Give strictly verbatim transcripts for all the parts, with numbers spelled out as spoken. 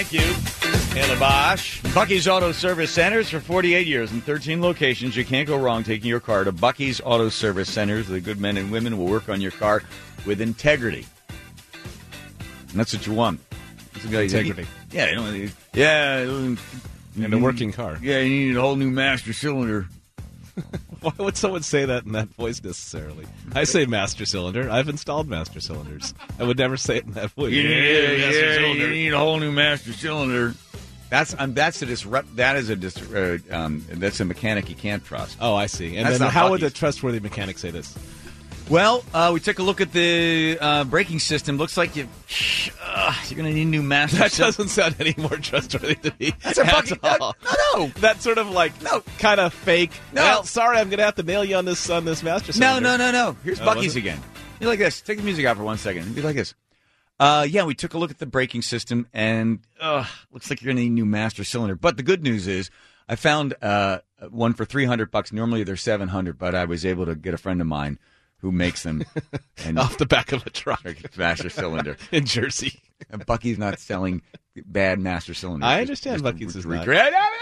Thank you, Ayla Bosch. Bucky's Auto Service Centers for forty-eight years in thirteen locations. You can't go wrong taking your car to Bucky's Auto Service Centers. The good men and women will work on your car with integrity. And that's what you want. Integrity. Yeah, you know, yeah. And a working car. Yeah, you need a whole new master cylinder. Why would someone say that in that voice necessarily? I say master cylinder. I've installed master cylinders. I would never say it in that voice. Yeah, yeah, yeah you need a whole new master cylinder. That's um, that's a disrupt. That is a dis, uh, um, that's a mechanic you can't trust. Oh, I see. And that's then how Bucky's. would a trustworthy mechanic say this? Well, uh, we took a look at the uh, braking system. Looks like you, uh, you're going to need a new master. That cylinder. doesn't sound any more trustworthy to me. That's a Bucky. No, no, That sort of like no, kind of fake. No. Well, sorry, I'm going to have to nail you on this on this master cylinder. No, no, no, no. Here's Oh, Bucky's was it? again. Be like this. Take the music out for one second. Be like this. Uh, yeah, we took a look at the braking system, and uh, looks like you're going to need a new master cylinder. But the good news is, I found uh, one for three hundred bucks. Normally they're seven hundred, but I was able to get a friend of mine who makes them and Off the back of a truck. master cylinder In Jersey. And Bucky's not selling bad master cylinders. I understand Bucky's is not.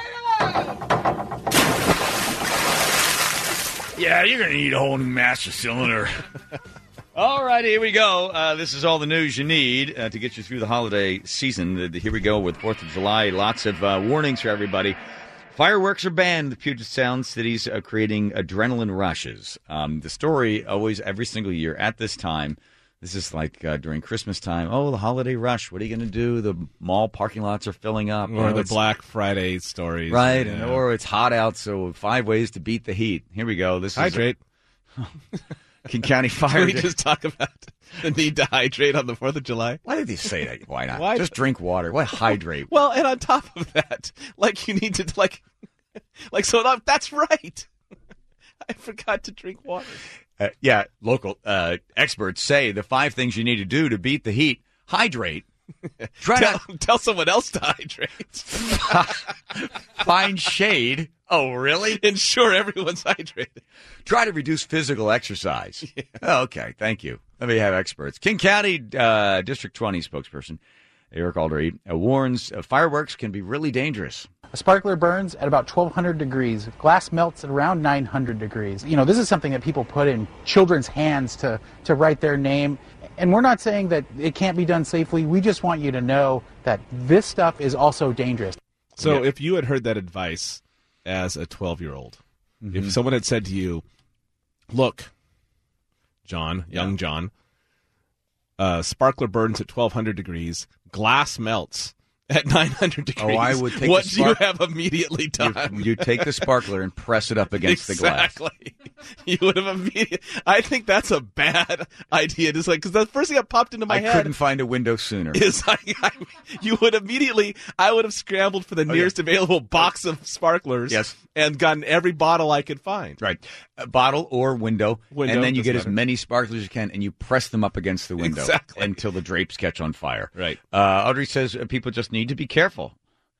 Yeah, you're going to need a whole new master cylinder. All right, here we go. Uh, this is all the news you need uh, to get you through the holiday season. Uh, here we go with fourth of July. Lots of uh, warnings for everybody. Fireworks are banned. The Puget Sound cities are creating adrenaline rushes. Um, the story always, every single year at this time, this is like uh, during Christmas time. Oh, the holiday rush. What are you going to do? The mall parking lots are filling up. Or Oh, the it's- Black Friday stories. Right, Yeah. and, or it's hot out, so five ways to beat the heat. Here we go. This is Hydrate. King County Fire. Can we just talk about the need to hydrate on the fourth of July? Why did they say that? Why not? Why- Just drink water. Why hydrate? Well, and on top of that, like you need to, like, like so that, that's right. I forgot to drink water. Uh, yeah, local uh, experts say the five things you need to do to beat the heat: hydrate. Try Tell, to tell someone else to hydrate. find shade. Oh, really? Ensure everyone's hydrated. Try to reduce physical exercise. Yeah. Oh, okay, thank you. Let me have experts. King County uh, District twenty spokesperson Eric Aldery uh, warns uh, fireworks can be really dangerous. A sparkler burns at about twelve hundred degrees. Glass melts at around nine hundred degrees. You know, this is something that people put in children's hands to, to write their name. And we're not saying that it can't be done safely. We just want you to know that this stuff is also dangerous. So Yeah. if you had heard that advice as a twelve-year-old, Mm-hmm. if someone had said to you, look, John, young Yeah. John, uh, sparkler burns at twelve hundred degrees, glass melts at nine hundred degrees. Oh, I would take what the do you spark- have immediately done? You, you take the sparkler and press it up against exactly. the glass. You would have immediately. I think that's a bad idea. Just like because the first thing that popped into my I head couldn't find a window sooner. is I, I, you would immediately. I would have scrambled for the Oh, nearest available box of sparklers. Yes. And gotten every bottle I could find. Right. A bottle or window, Window, and then you doesn't get as matter. many sparklers as you can, and you press them up against the window Exactly. until the drapes catch on fire. Right. Uh, Audrey says uh, people just need to be careful.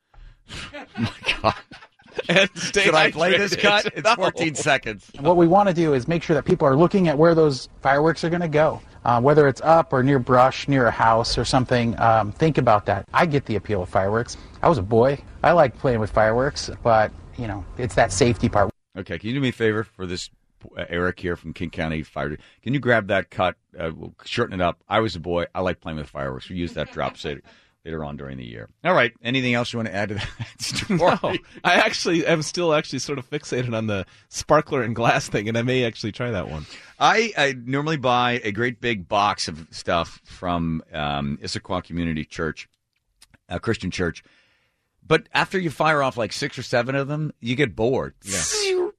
My God. And stay Should I play this hydrated. cut? It's No. fourteen seconds. What we want to do is make sure that people are looking at where those fireworks are going to go. Uh, whether it's up or near brush, near a house or something, um, think about that. I get the appeal of fireworks. I was a boy. I liked playing with fireworks, but, you know, it's that safety part. Okay, can you do me a favor for this, uh, Eric here from King County Fire? Can you grab that cut? Uh, we'll shorten it up. I was a boy. I like playing with fireworks. We use that drop later, later on during the year. All right. Anything else you want to add to that story? No, I actually am still actually sort of fixated on the sparkler and glass thing, and I may actually try that one. I, I normally buy a great big box of stuff from um, Issaquah Community Church, a Christian church. But after you fire off like six or seven of them, you get bored. Yeah.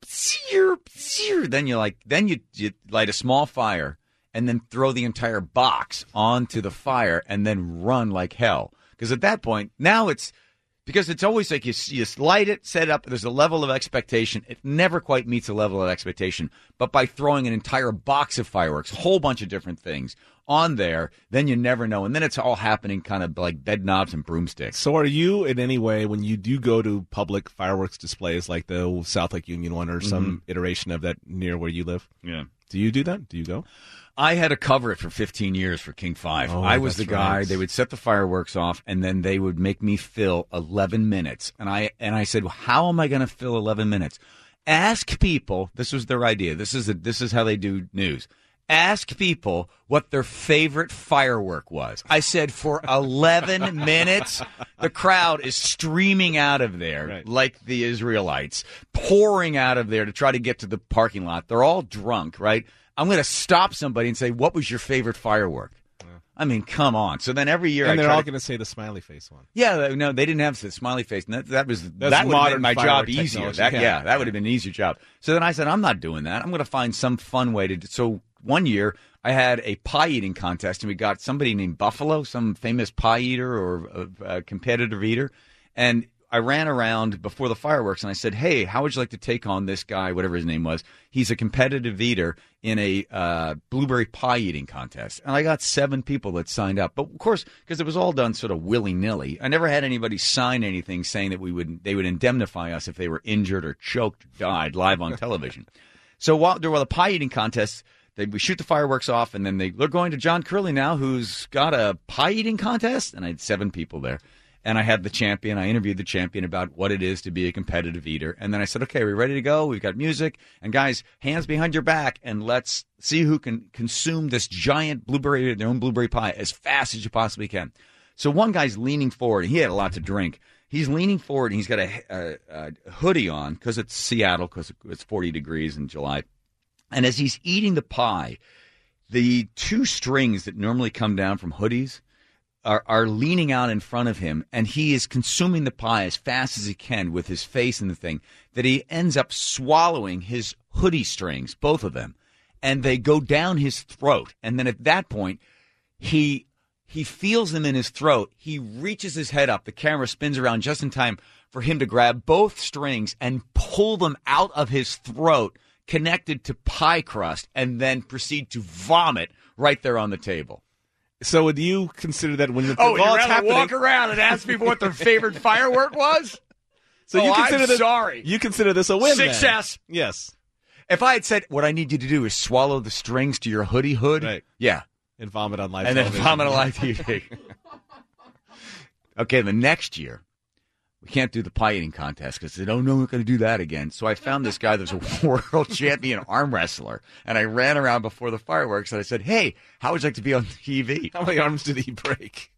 Then you like, then you, you light a small fire and then throw the entire box onto the fire and then run like hell. Because at that point, now it's because it's always like you, you light it, set it up. There's a level of expectation. It never quite meets a level of expectation. But by throwing an entire box of fireworks, a whole bunch of different things on there, then you never know. And then it's all happening kind of like bed knobs and broomsticks. So are you in any way, when you do go to public fireworks displays like the South Lake Union one or some iteration of that near where you live, Yeah. do you do that? Do you go? I had to cover it for fifteen years for King five. Oh, I was the that's guy. right. They would set the fireworks off, and then they would make me fill eleven minutes. And I and I said, well, how am I going to fill eleven minutes? Ask people. This was their idea. This is a, this is how they do news. Ask people what their favorite firework was. I said for eleven minutes, the crowd is streaming out of there right. like the Israelites, pouring out of there to try to get to the parking lot. They're all drunk, right? I'm going to stop somebody and say, what was your favorite firework? Yeah. I mean, come on. So then every year and I they're try all to... going to say the smiley face one. Yeah, no, they didn't have the smiley face. And that, that was That's that would have made modern my job firework easier. technology. That, yeah. Yeah. that would have been an easier job. So then I said, I'm not doing that. I'm going to find some fun way to do. So one year I had a pie eating contest, and we got somebody named Buffalo, some famous pie eater or a, a competitive eater, and I ran around before the fireworks, and I said, hey, how would you like to take on this guy, whatever his name was? He's a competitive eater in a uh, blueberry pie eating contest. And I got seven people that signed up. But, of course, because it was all done sort of willy-nilly, I never had anybody sign anything saying that we would they would indemnify us if they were injured or choked or died live on television. So while there were the pie eating contests, they, we shoot the fireworks off, and then they, they're going to John Curley now, who's got a pie eating contest. And I had seven people there. And I had the champion. I interviewed the champion about what it is to be a competitive eater. And then I said, okay, are we ready to go? We've got music. And guys, hands behind your back, and let's see who can consume this giant blueberry, their own blueberry pie, as fast as you possibly can. So one guy's leaning forward. He had a lot to drink. He's leaning forward, and he's got a, a, a hoodie on because it's Seattle, because it's forty degrees in July. And as he's eating the pie, the two strings that normally come down from hoodies Are, are leaning out in front of him, and he is consuming the pie as fast as he can with his face in the thing, that he ends up swallowing his hoodie strings, both of them, and they go down his throat. And then at that point, he he feels them in his throat. He reaches his head up. The camera spins around just in time for him to grab both strings and pull them out of his throat, connected to pie crust, and then proceed to vomit right there on the table. So would you consider that when the Oh, you'd while it's rather happening, walk around and ask people what their favorite firework was? So oh, you consider I'm this, sorry. You consider this a win, then? Success. Yes. If I had said, what I need you to do is swallow the strings to your hoodie hood, Right. yeah, And vomit on live and television. then vomit on live T V. Okay, the next year, we can't do the pie eating contest because they don't know we're going to do that again. So I found this guy that's a world champion arm wrestler, and I ran around before the fireworks, and I said, hey, how would you like to be on T V? How many arms did he break?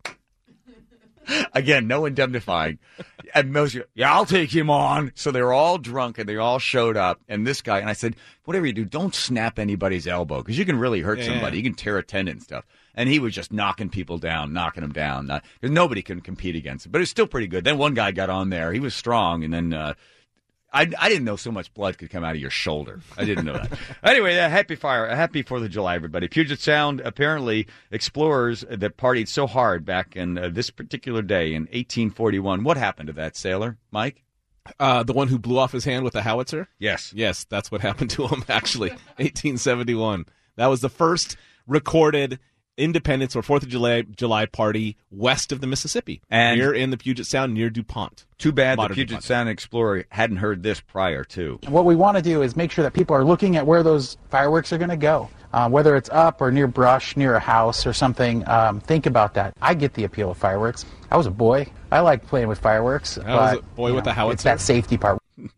Again, no indemnifying. And most, yeah, I'll take him on. So they were all drunk, and they all showed up. And this guy, and I said, whatever you do, don't snap anybody's elbow, because you can really hurt Yeah, somebody. yeah. You can tear a tendon and stuff. And he was just knocking people down, knocking them down. Because nobody can compete against it. But it was still pretty good. Then one guy got on there. He was strong. And then uh, I, I didn't know so much blood could come out of your shoulder. I didn't know that. Anyway, uh, happy fire, happy Fourth of July, everybody. Puget Sound, apparently, explorers that partied so hard back in uh, this particular day in eighteen forty-one. What happened to that sailor, Mike? Uh, the one who blew off his hand with a howitzer? Yes. Yes, that's what happened to him, actually. eighteen seventy-one. That was the first recorded Independence or Fourth of July July party west of the Mississippi, And- near in the Puget Sound, near DuPont. Too bad the Modern Puget DuPont. Sound Explorer hadn't heard this prior, too. What we want to do is make sure that people are looking at where those fireworks are going to go. Um, whether it's up or near brush, near a house or something, um, think about that. I get the appeal of fireworks. I was a boy. I like playing with fireworks. I but, was a boy you with know, a howitzer. It's that safety part.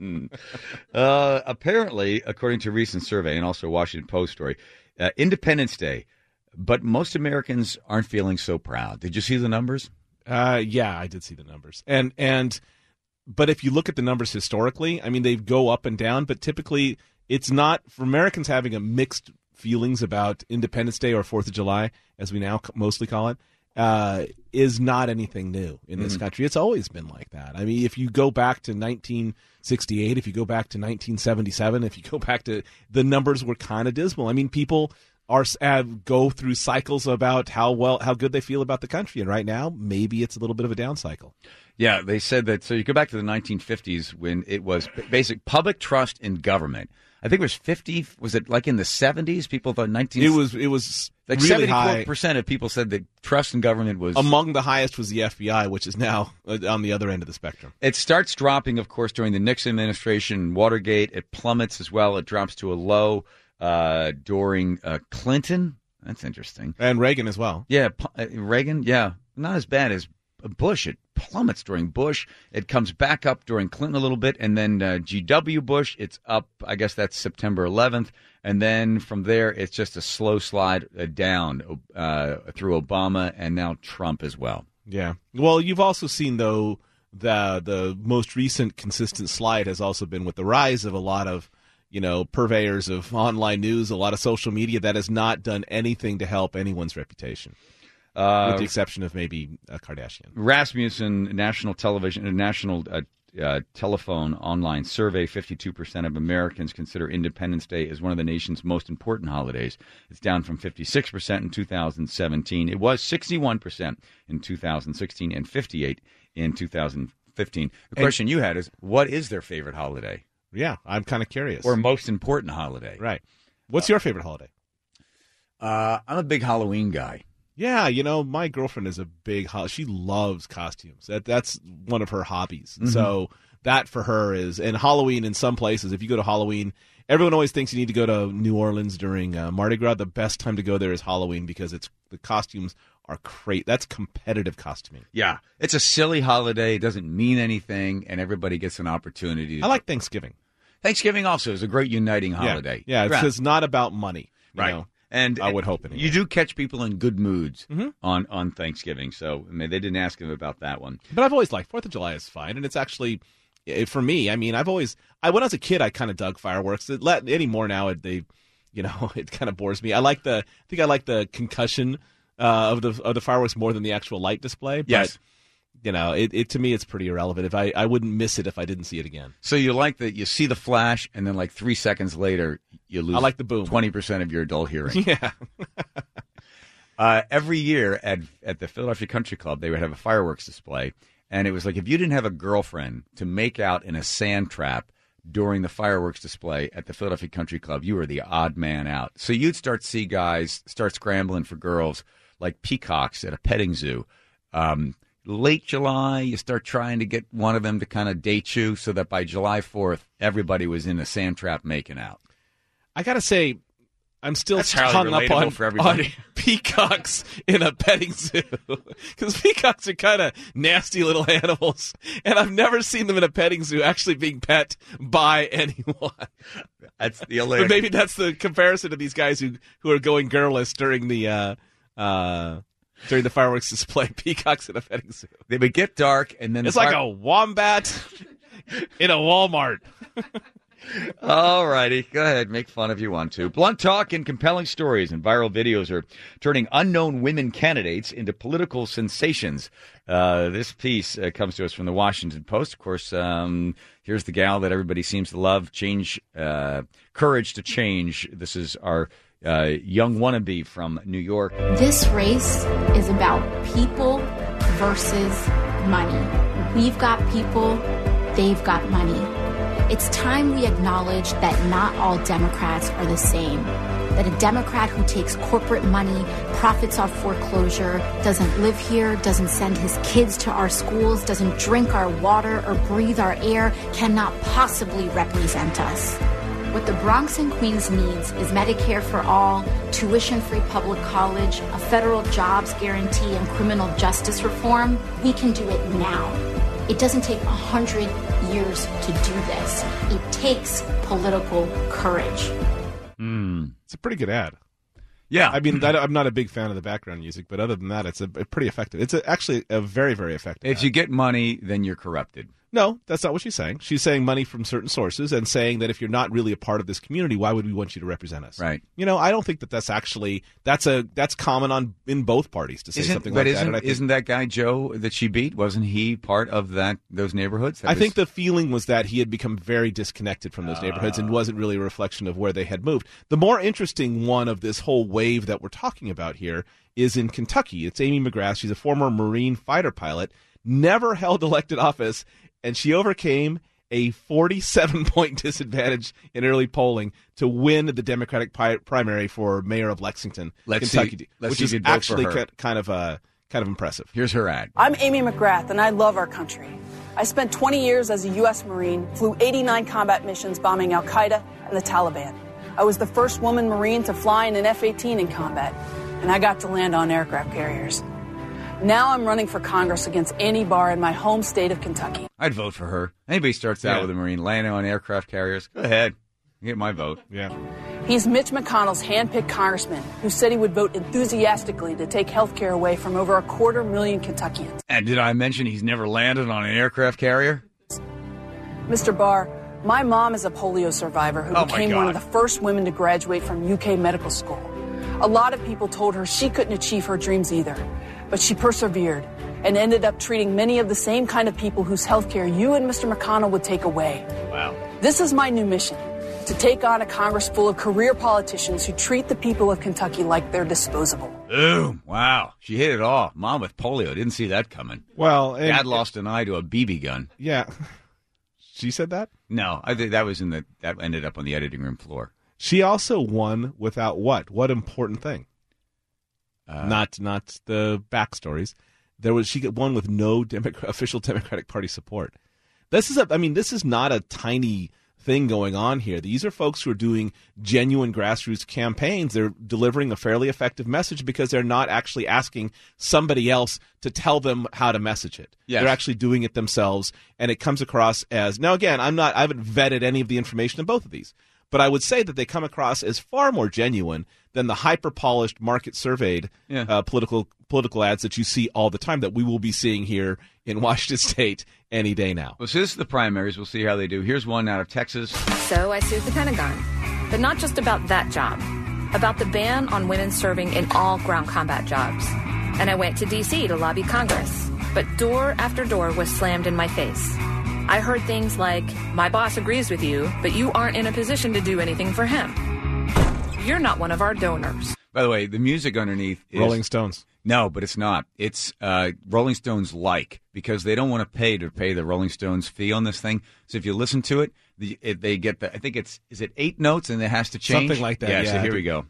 Uh, apparently, according to a recent survey and also a Washington Post story, uh, Independence Day, but most Americans aren't feeling so proud. Did you see the numbers? Uh, yeah, I did see the numbers, and and but if you look at the numbers historically, I mean they go up and down, but typically it's not for Americans having a mixed feelings about Independence Day or Fourth of July, as we now mostly call it, uh, is not anything new in this Mm-hmm. country. It's always been like that. I mean, if you go back to nineteen sixty-eight, if you go back to nineteen seventy-seven, if you go back to the numbers were kind of dismal. I mean, people are uh, go through cycles about how well how good they feel about the country, and right now maybe it's a little bit of a down cycle. Yeah, they said that. So you go back to the nineteen fifties when it was basic public trust in government. I think it was fifty. Was it like in the seventies? People thought nineteen. It was it was like really seventy-four high. percent of people said that trust in government was. Among the highest was the F B I, which is now uh, on the other end of the spectrum. It starts dropping, of course, during the Nixon administration, Watergate. It plummets as well. It drops to a low uh, during uh, Clinton. That's interesting. And Reagan as well. Yeah, uh, Reagan, yeah. Not as bad as Bush. It plummets during Bush. It comes back up during Clinton a little bit. And then uh, G W. Bush, it's up, I guess that's September eleventh. And then from there, it's just a slow slide uh, down uh, through Obama and now Trump as well. Yeah. Well, you've also seen, though, the the most recent consistent slide has also been with the rise of a lot of, you know, purveyors of online news, a lot of social media that has not done anything to help anyone's reputation. Uh, with the exception of maybe a Kardashian. Rasmussen National Television, uh, National uh, uh, Telephone Online Survey, fifty-two percent of Americans consider Independence Day as one of the nation's most important holidays. It's down from fifty-six percent in two thousand seventeen. It was sixty-one percent in two thousand sixteen and fifty-eight in two thousand fifteen. The question and, you had is, what is their favorite holiday? Yeah, I'm kind of curious. Or most important holiday. Right. What's uh, your favorite holiday? Uh, I'm a big Halloween guy. Yeah, you know, my girlfriend is a big, she loves costumes. That That's one of her hobbies. Mm-hmm. So that for her is, and Halloween in some places, if you go to Halloween, everyone always thinks you need to go to New Orleans during uh, Mardi Gras. The best time to go there is Halloween because it's the costumes are great. That's competitive costuming. Yeah. It's a silly holiday. It doesn't mean anything, and everybody gets an opportunity. I like Thanksgiving. Thanksgiving also is a great uniting holiday. Yeah, yeah it's, right. it's not about money. You right. know? And I would hope anyway. You do catch people in good moods mm-hmm. on, on Thanksgiving. So I mean, they didn't ask him about that one. But I've always liked fourth of July is fine. And it's actually, for me, I mean, I've always, I when I was a kid, I kind of dug fireworks. It let, anymore now, they, you know, it kind of bores me. I like the, I think I like the concussion uh, of the of the fireworks more than the actual light display. But, yes. You know, it, it to me, it's pretty irrelevant. If I, I wouldn't miss it if I didn't see it again. So you like that you see the flash, and then like three seconds later, you lose I like the boom. twenty percent of your adult hearing. Yeah. uh, every year at at the Philadelphia Country Club, they would have a fireworks display, and it was like if you didn't have a girlfriend to make out in a sand trap during the fireworks display at the Philadelphia Country Club, you were the odd man out. So you'd start to see guys start scrambling for girls like peacocks at a petting zoo. Um, Late July, you start trying to get one of them to kind of date you so that by July fourth, everybody was in a sand trap making out. I got to say, I'm still That's hung up on, for everybody. on peacocks in a petting zoo. Because peacocks are kind of nasty little animals. And I've never seen them in a petting zoo actually being pet by anyone. That's the But maybe that's the comparison to these guys who, who are going girlless during the... Uh, uh, During the fireworks display, peacocks in a petting zoo. They would get dark, and then it's the fire- like a wombat in a Walmart. All righty, go ahead, make fun if you want to. Blunt talk and compelling stories and viral videos are turning unknown women candidates into political sensations. Uh, this piece uh, comes to us from the Washington Post. Of course, um, here's the gal that everybody seems to love. Change, uh, courage to change. This is our. Uh, young wannabe from New York. This race is about people versus money. We've got people, they've got money. It's time we acknowledge that not all Democrats are the same. That a Democrat who takes corporate money, profits off foreclosure, doesn't live here, doesn't send his kids to our schools, doesn't drink our water or breathe our air, cannot possibly represent us. What the Bronx and Queens needs is Medicare for all, tuition-free public college, a federal jobs guarantee, and criminal justice reform. We can do it now. It doesn't take a hundred years to do this. It takes political courage. Mm. It's a pretty good ad. Yeah. I mean, I'm not a big fan of the background music, but other than that, it's a, a pretty effective. It's a, actually a very, very effective If ad. you get money, then you're corrupted. No, that's not what she's saying. She's saying money from certain sources and saying that if you're not really a part of this community, why would we want you to represent us? Right. You know, I don't think that that's actually that's a that's common on in both parties to say isn't, something but like isn't, that. And I think, isn't that guy Joe that she beat? Wasn't he part of that those neighborhoods? That I was... think the feeling was that he had become very disconnected from those uh, neighborhoods and wasn't really a reflection of where they had moved. The more interesting one of this whole wave that we're talking about here is in Kentucky. It's Amy McGrath. She's a former Marine fighter pilot, never held elected office. And she overcame a forty-seven point disadvantage in early polling to win the Democratic pi- primary for mayor of Lexington, let's Kentucky, see, let's which see is actually kind of uh, kind of impressive. Here's her ad. I'm Amy McGrath, and I love our country. I spent twenty years as a U S Marine, flew eighty-nine combat missions bombing al-Qaeda and the Taliban. I was the first woman Marine to fly in an F eighteen in combat, and I got to land on aircraft carriers. Now I'm running for Congress against Annie Barr in my home state of Kentucky. I'd vote for her. Anybody starts out Yeah. with a Marine landing on aircraft carriers, go ahead. Get my vote. Yeah. He's Mitch McConnell's hand-picked congressman who said he would vote enthusiastically to take health care away from over a quarter million Kentuckians. And did I mention he's never landed on an aircraft carrier? Mister Barr, my mom is a polio survivor who Oh, my became one of God. the first women to graduate from U K medical school. A lot of people told her she couldn't achieve her dreams either, but she persevered and ended up treating many of the same kind of people whose health care you and Mister McConnell would take away. Wow. This is my new mission, to take on a Congress full of career politicians who treat the people of Kentucky like they're disposable. Boom. Wow. She hit it all. Mom with polio. Didn't see that coming. Well, and, Dad lost an eye to a B B gun. Yeah. She said that? No, I think that was in the, that ended up on the editing room floor. She also won without what? What important thing? Uh, not not the backstories. There was she won with no Democrat, official Democratic Party support. This is a I mean this is not a tiny thing going on here. These are folks who are doing genuine grassroots campaigns. They're delivering a fairly effective message because they're not actually asking somebody else to tell them how to message it. Yes. They're actually doing it themselves, and it comes across as now again, I'm not I haven't vetted any of the information in both of these. But I would say that they come across as far more genuine than the hyper-polished, market-surveyed Yeah. uh, political political ads that you see all the time that we will be seeing here in Washington State any day now. Well, so this is the primaries. We'll see how they do. Here's one out of Texas. So I sued the Pentagon. But not just about that job, about the ban on women serving in all ground combat jobs. And I went to D C to lobby Congress. But door after door was slammed in my face. I heard things like, my boss agrees with you, but you aren't in a position to do anything for him. You're not one of our donors. By the way, the music underneath is... Rolling Stones. No, but it's not. It's uh, Rolling Stones like, because they don't want to pay to pay the Rolling Stones fee on this thing. So if you listen to it, the, it they get the, I think it's, is it eight notes and it has to change? Something like that, Yeah, yeah. so here we go.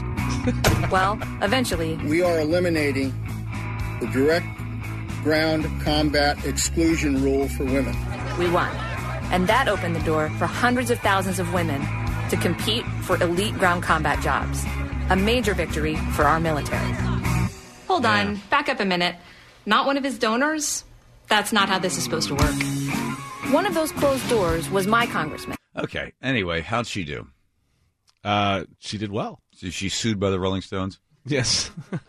Well, eventually, We are eliminating the direct ground combat exclusion rule for women. we won. And that opened the door for hundreds of thousands of women to compete for elite ground combat jobs. A major victory for our military. Hold on, back up a minute. Not one of his donors? That's not how this is supposed to work. One of those closed doors was my congressman. Okay. Anyway, how'd she do? Uh, she did well. So she's sued by the Rolling Stones? Yes.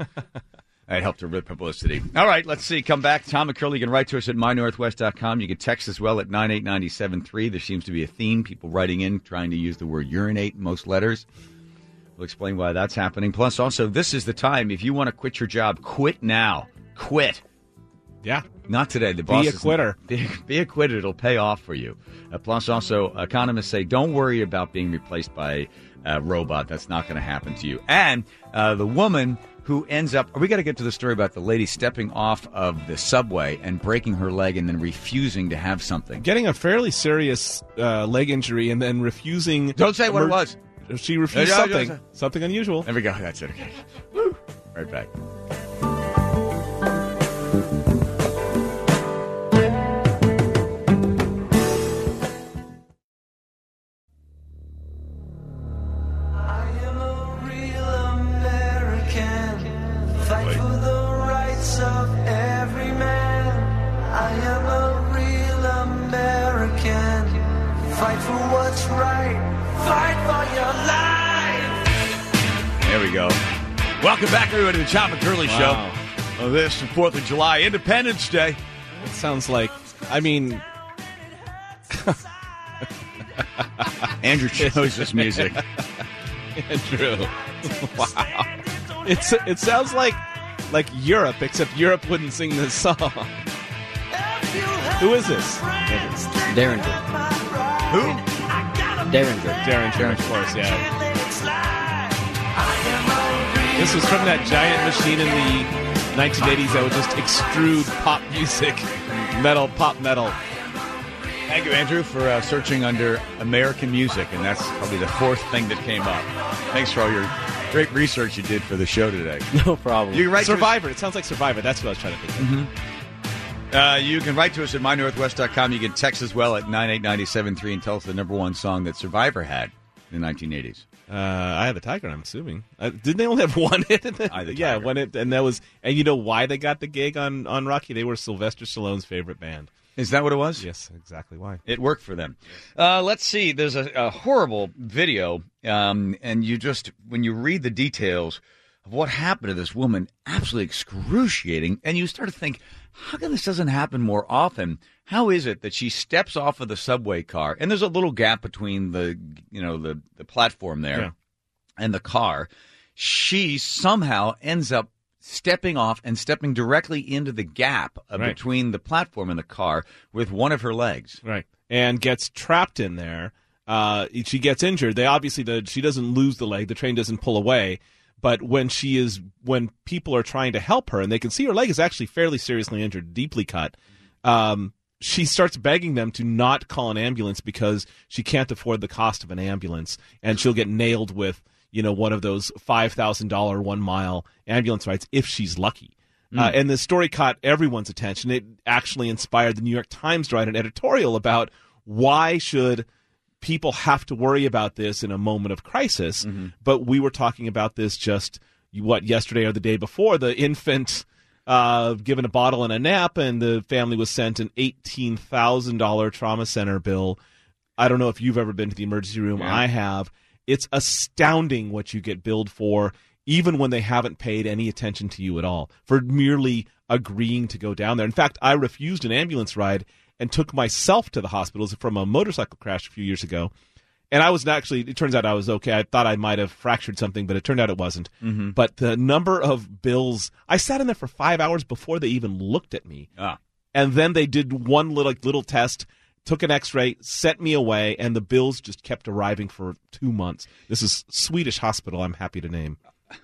That helped her with publicity. All right, let's see. Come back. Tom McCurley, you can write to us at my northwest dot com. You can text as well at nine eight nine seven three. There seems to be a theme. People writing in, trying to use the word urinate in most letters. We'll explain why that's happening. Plus, also, this is the time. If you want to quit your job, quit now. Quit. Yeah. Not today. The boss Be a isn't- quitter. Be, be a quitter. It'll pay off for you. Uh, plus, also, economists say don't worry about being replaced by a robot. That's not going to happen to you. And uh, the woman who ends up... We got to get to the story about the lady stepping off of the subway and breaking her leg and then refusing to have something. Getting a fairly serious uh, leg injury and then refusing... Don't say what it was. She refused Yeah, yeah, something. yeah. Something unusual. There we go. That's it. Okay. Woo. Right back. Fight for the rights of every man. I am a real American. Fight for what's right. Fight for your life. There we go. Welcome back, everybody, to the Tom McCurley Wow. Show. On this fourth of July, Independence Day. It sounds like... I mean... Andrew chose this music. Andrew. Wow. It's it sounds like like Europe, except Europe wouldn't sing this song. Who is this? Derringer. Who? Derringer. Derringer, of course, yeah. This was from that giant machine in the nineteen eighties that would just extrude pop music, metal, pop metal. Thank you, Andrew, for uh, searching under American music, and that's probably the fourth thing that came up. Thanks for all your great research you did for the show today. No problem. You can write Survivor. It sounds like Survivor. That's what I was trying to think of. To us, uh, you can write to us at my northwest dot com. You can text as well at nine eight nine seven three and tell us the number one song that Survivor had in the nineteen eighties. Uh, Eye of the Tiger, I'm assuming. Uh, didn't they only have one hit? In the, Eye of the yeah, Tiger. one hit, and that was. And you know why they got the gig on, on Rocky? They were Sylvester Stallone's favorite band. Is that what it was? Yes, exactly why. It worked for them. Uh, let's see. There's a, a horrible video, um, and you just, when you read the details of what happened to this woman, absolutely excruciating, and you start to think, how come this doesn't happen more often? How is it that she steps off of the subway car, and there's a little gap between the, you know, the, the platform there Yeah. and the car. She somehow ends up stepping off and stepping directly into the gap uh, Right. between the platform and the car with one of her legs. Right. And gets trapped in there. Uh, she gets injured. They obviously, the, she doesn't lose the leg. The train doesn't pull away. But when she is, when people are trying to help her, and they can see her leg is actually fairly seriously injured, deeply cut, um, she starts begging them to not call an ambulance because she can't afford the cost of an ambulance, and she'll get nailed with, you know, one of those five thousand dollars one-mile ambulance rides if she's lucky. Mm. Uh, and the story caught everyone's attention. It actually inspired the New York Times to write an editorial about why should people have to worry about this in a moment of crisis. Mm-hmm. But we were talking about this just, what, yesterday or the day before. The infant uh, given a bottle and a nap, and the family was sent an eighteen thousand dollars trauma center bill. I don't know if you've ever been to the emergency room. Yeah. I have. It's astounding what you get billed for, even when they haven't paid any attention to you at all, for merely agreeing to go down there. In fact, I refused an ambulance ride and took myself to the hospital from a motorcycle crash a few years ago. And I was actually, it turns out I was okay. I thought I might have fractured something, but it turned out it wasn't. Mm-hmm. But the number of bills, I sat in there for five hours before they even looked at me. Ah. And then they did one little, little test, took an x-ray, sent me away, and the bills just kept arriving for two months. This is Swedish hospital, I'm happy to name.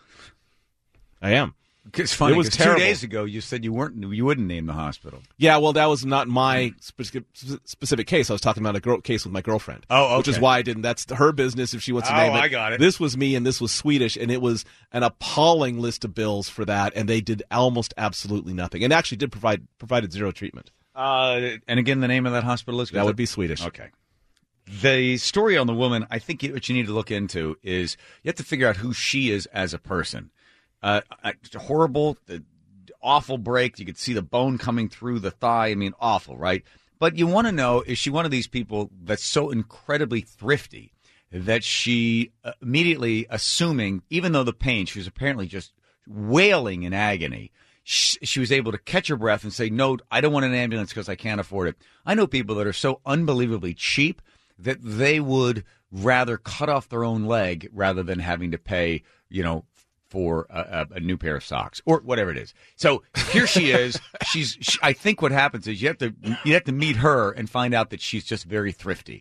I am. It's funny, It was 'cause terrible. two days ago you said you weren't, you wouldn't name the hospital. Yeah, well, that was not my specific, specific case. I was talking about a girl, case with my girlfriend. Oh, okay. Which is why I didn't. That's her business if she wants to Oh, name it. I got it. This was me, and this was Swedish, and it was an appalling list of bills for that, and they did almost absolutely nothing, and actually did provide provided zero treatment. Uh, and again, the name of that hospital is? That would be Swedish. Okay. The story on the woman, I think what you need to look into is you have to figure out who she is as a person. Uh, it's horrible, the awful break. You could see the bone coming through the thigh. I mean, awful, right? But you want to know, is she one of these people that's so incredibly thrifty that she uh, immediately assuming, even though the pain, she was apparently just wailing in agony, she, she was able to catch her breath and say, no, I don't want an ambulance because I can't afford it. I know people that are so unbelievably cheap that they would rather cut off their own leg rather than having to pay, you know, for a, a, a new pair of socks or whatever it is. So here she is. She's. She, I think what happens is you have to you have to meet her and find out that she's just very thrifty.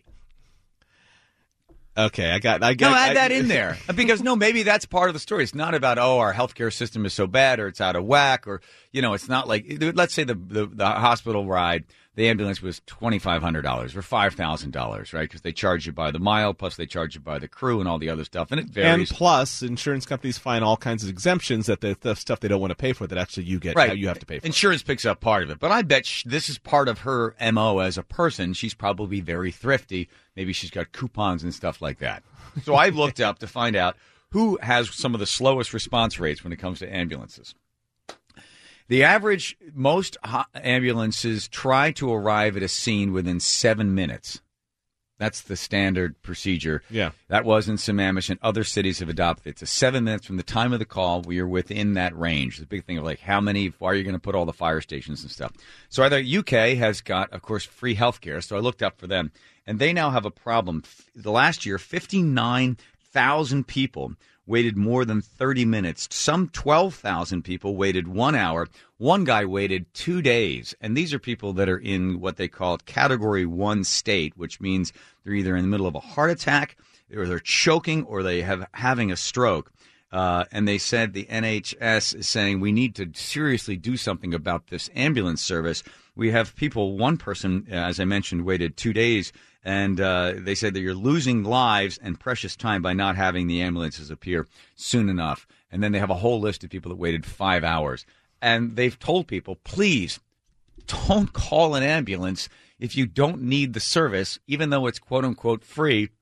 Okay, I got. I got. No, add I, that in there because no, maybe that's part of the story. It's not about oh, our healthcare system is so bad or it's out of whack or you know, it's not like let's say the the, the hospital ride. The ambulance was twenty-five hundred dollars or five thousand dollars, right? Because they charge you by the mile, plus they charge you by the crew and all the other stuff, and it varies. And plus, insurance companies find all kinds of exemptions that the, the stuff they don't want to pay for that actually you get, right. you have to pay for. Insurance picks up part of it, but I bet sh- this is part of her M O as a person. She's probably very thrifty. Maybe she's got coupons and stuff like that. So I looked up to find out who has some of the slowest response rates when it comes to ambulances. The average, most ambulances try to arrive at a scene within seven minutes. That's the standard procedure. Yeah. That was in Sammamish, and other cities have adopted it. It's seven minutes from the time of the call. We are within that range. The big thing of like how many, why are you going to put all the fire stations and stuff? So either U K has got, of course, free health care. So I looked up for them, and they now have a problem. The last year, fifty-nine thousand people waited more than thirty minutes. Some twelve thousand people waited one hour. One guy waited two days. And these are people that are in what they call category one state, which means they're either in the middle of a heart attack or they're choking or they have having a stroke. Uh, and they said the N H S is saying we need to seriously do something about this ambulance service. We have people, one person, as I mentioned, waited two days. And uh, they said that you're losing lives and precious time by not having the ambulances appear soon enough. And then they have a whole list of people that waited five hours. And they've told people, please don't call an ambulance if you don't need the service, even though it's quote unquote free.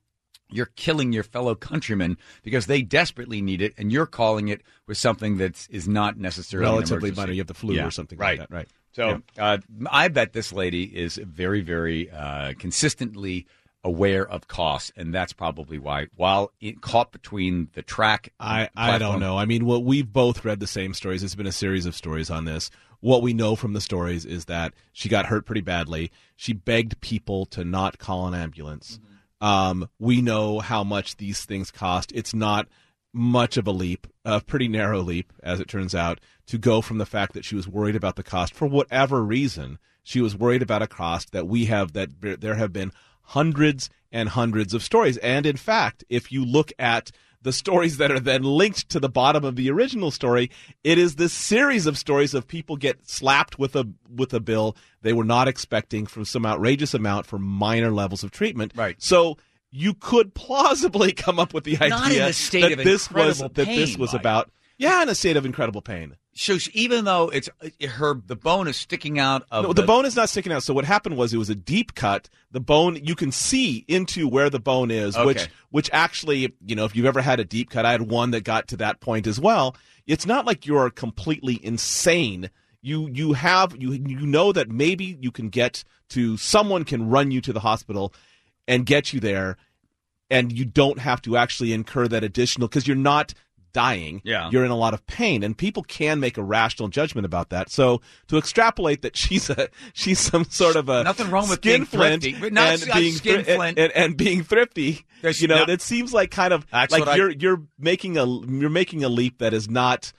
you're killing your fellow countrymen because they desperately need it, and you're calling it with something that is not necessarily relatively an minor. You have the flu yeah. or something right. like that. Right. So yeah. uh, I bet this lady is very, very uh, consistently aware of costs, and that's probably why, while it, caught between the track I, I don't know. I mean, what we've both read the same stories. It's been a series of stories on this. What we know from the stories is that she got hurt pretty badly. She begged people to not call an ambulance. Mm-hmm. Um, we know how much these things cost. It's not much of a leap, a pretty narrow leap, as it turns out, to go from the fact that she was worried about the cost for whatever reason. She was worried about a cost that we have, that there have been hundreds and hundreds of stories. And in fact, if you look at the stories that are then linked to the bottom of the original story, it is this series of stories of people get slapped with a with a bill they were not expecting for some outrageous amount for minor levels of treatment. Right. So you could plausibly come up with the idea Not in a state that of this was incredible that this pain, was Mike. about yeah, in a state of incredible pain. So she, even though it's her, the bone is sticking out of no, the, the bone is not sticking out. So what happened was it was a deep cut. The bone, you can see into where the bone is, Okay. which which actually, you know, if you've ever had a deep cut, I had one that got to that point as well. It's not like you're completely insane. You you have you you know that maybe you can get to someone can run you to the hospital and get you there, and you don't have to actually incur that additional because you're not dying. Yeah. You're in a lot of pain, and people can make a rational judgment about that. So to extrapolate that she's a she's some sort of a Nothing wrong with being skinflint thrifty, but not and being skinflint. thri- and, and, and being thrifty. There's you know, no- that seems like kind of That's like what I- you're you're making a you're making a leap that is not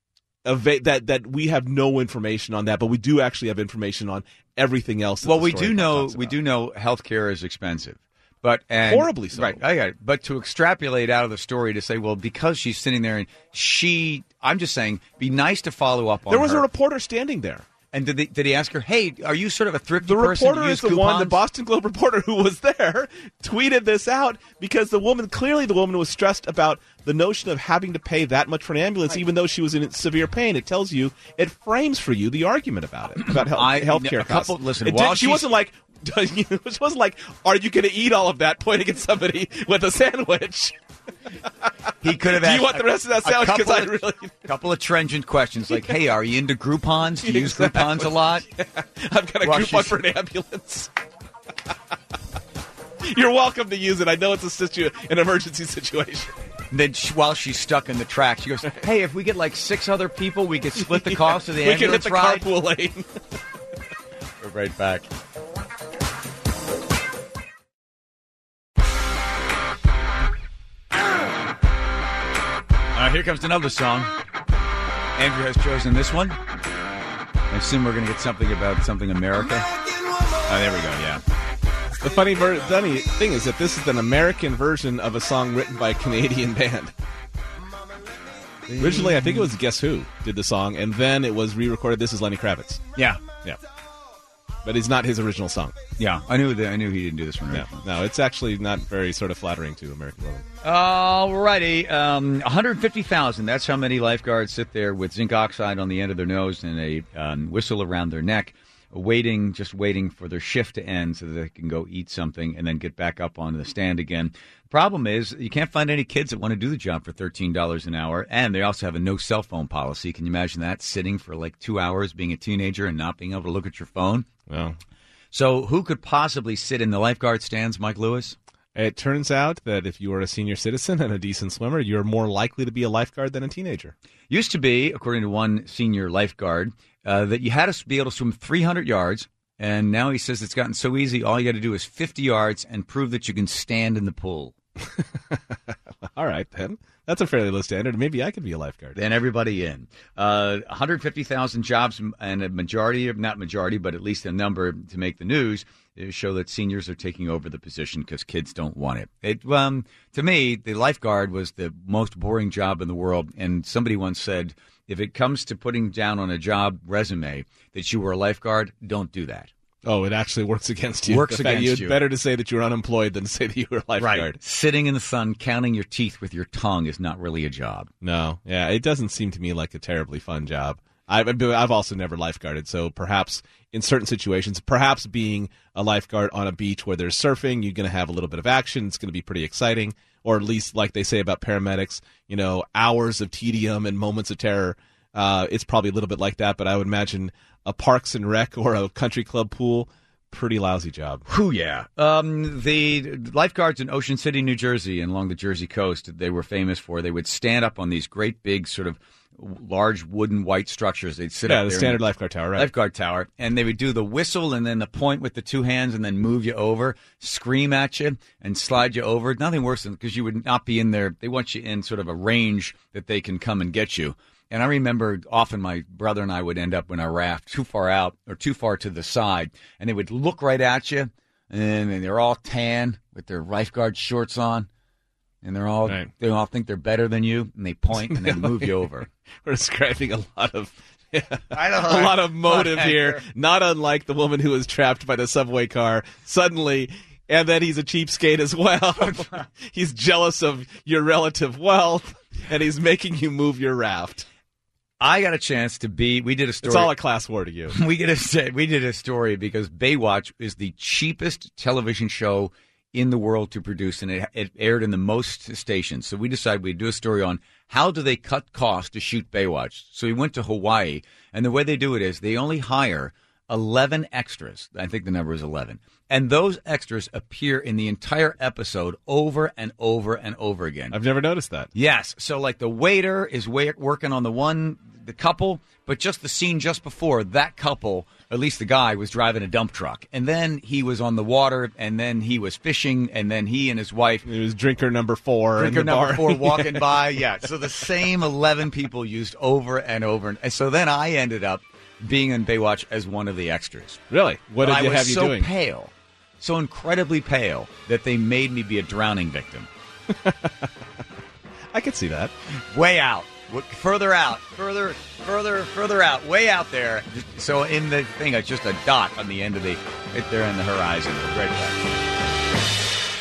eva- that that we have no information on that, but we do actually have information on everything else. That well, the we story do know talks we about. do know healthcare is expensive. But and, Horribly so. Right, I got it. But to extrapolate out of the story to say, well, because she's sitting there and she, I'm just saying, be nice to follow up on There was her. a reporter standing there. And did, they, did he ask her, hey, are you sort of a thrifty The person? reporter to is use the one, the coupons?" Boston Globe reporter who was there, tweeted this out because the woman, clearly the woman was stressed about the notion of having to pay that much for an ambulance, even though she was in severe pain. It tells you, it frames for you the argument about it, about health, I- healthcare a couple- costs. listen, It while did, she she's- wasn't like, she wasn't like, are you going to eat all of that, pointing at somebody with a sandwich. He could have Do you asked want the rest of that a sandwich? 'Cause couple I of- really- couple of trenchant questions like, hey, are you into Groupons? Do you use Exactly. Groupons a lot? I've got a Well, coupon she's- for an ambulance. You're welcome to use it. I know it's a situ- an emergency situation. And then she, while she's stuck in the track, she goes, hey, if we get like six other people, we could split the cost of the we can hit ambulance the ride. carpool lane. We're right back. Uh, here comes another song. Andrew has chosen this one. I assume we're going to get something about something America. Oh, there we go, yeah. The funny, ver- funny thing is that this is an American version of a song written by a Canadian band. Originally, I think it was Guess Who did the song, and then it was re-recorded. This is Lenny Kravitz. Yeah. Yeah. But it's not his original song. Yeah, I knew that. I knew he didn't do this one. Yeah. Right? No, it's actually not very sort of flattering to American women. All righty. Um, one hundred fifty thousand. That's how many lifeguards sit there with zinc oxide on the end of their nose and a um, whistle around their neck, waiting, just waiting for their shift to end so that they can go eat something and then get back up on the stand again. The problem is you can't find any kids that want to do the job for thirteen dollars an hour, and they also have a no cell phone policy. Can you imagine that, sitting for like two hours, being a teenager and not being able to look at your phone? Well, So who could possibly sit in the lifeguard stands, Mike Lewis? it turns out that if you are a senior citizen and a decent swimmer, you're more likely to be a lifeguard than a teenager. Used to be, according to one senior lifeguard, uh, that you had to be able to swim three hundred yards, and now he says it's gotten so easy, all you got to do is fifty yards and prove that you can stand in the pool. All right, then. That's a fairly low standard. Maybe I could be a lifeguard. Then everybody in. Uh, one hundred fifty thousand jobs, and a majority, not majority, but at least a number to make the news, show that seniors are taking over the position because kids don't want it. It um, to me, the lifeguard was the most boring job in the world, and somebody once said, if it comes to putting down on a job resume that you were a lifeguard, don't do that. Oh, it actually works against you. Works The fact- against you. you. Better to say that you're unemployed than to say that you were a lifeguard. Sitting in the sun, counting your teeth with your tongue is not really a job. No, yeah, it doesn't seem to me like a terribly fun job. I've, I've also never lifeguarded, so perhaps in certain situations, perhaps being a lifeguard on a beach where there's surfing, you're going to have a little bit of action. It's going to be pretty exciting, or at least like they say about paramedics, you know, hours of tedium and moments of terror. Uh, it's probably a little bit like that, but I would imagine a Parks and Rec or a country club pool, pretty lousy job. Whew, yeah. Um, the lifeguards in Ocean City, New Jersey, and along the Jersey coast, they were famous for, they would stand up on these great big sort of large wooden white structures. They'd sit yeah, up the there standard the lifeguard tower, right? Lifeguard tower, and they would do the whistle and then the point with the two hands and then move you over, scream at you, and slide you over. Nothing worse than because you would not be in there. They want you in sort of a range that they can come and get you. And I remember often my brother and I would end up in our raft too far out or too far to the side, and they would look right at you, and, and they're all tan with their lifeguard shorts on. And they're all right. They all think they're better than you, and they point and then move you over. We're describing a lot of yeah, I don't a lot of motive here. Not unlike the woman who was trapped by the subway car suddenly, and then he's a cheapskate as well. He's jealous of your relative wealth, and he's making you move your raft. I got a chance to be. We did a story. It's all a class war to you. we did a we did a story because Baywatch is the cheapest television show in the world to produce, and it, it aired in the most stations. So we decided we'd do a story on how do they cut costs to shoot Baywatch. So we went to Hawaii, and the way they do it is they only hire eleven extras. I think the number is eleven. And those extras appear in the entire episode over and over and over again. I've never noticed that. Yes. So like the waiter is wa- working on the one, the couple, but just the scene just before, that couple, at least the guy, was driving a dump truck. And then he was on the water, and then he was fishing, and then he and his wife. It was drinker number four. Drinker in the number bar. four walking by. Yeah. So the same eleven people used over and over. And so then I ended up being in Baywatch as one of the extras. Really? What did I they was have you so doing? pale, so incredibly pale, that they made me be a drowning victim. I could see that. Way out. Further out. Further, further, further out. Way out there. So in the thing, it's just a dot on the end of the, right there in the horizon. Right there.